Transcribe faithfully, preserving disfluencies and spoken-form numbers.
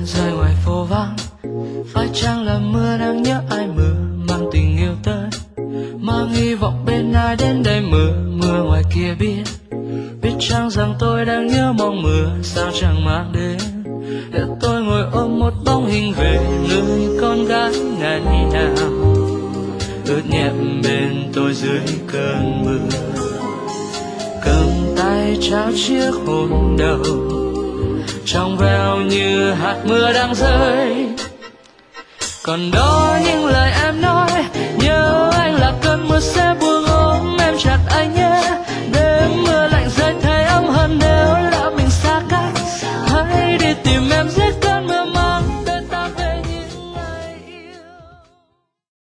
rơi ngoài phố vắng. Phải chăng là mưa đang nhớ ai, mưa mang tình yêu tới, mang hy vọng bên ai đến đây. Mưa mưa ngoài kia biết, biết chăng rằng tôi đang nhớ mong mưa sao chẳng mang đến, để tôi ngồi ôm một bóng hình về nơi con gái ngày nào ướt nhẹp bên tôi dưới cơn mưa. Cầm tay trao chiếc hôn đầu trong veo như hạt mưa đang rơi. Còn đó những lời em nói, nhớ anh là cơn mưa sẽ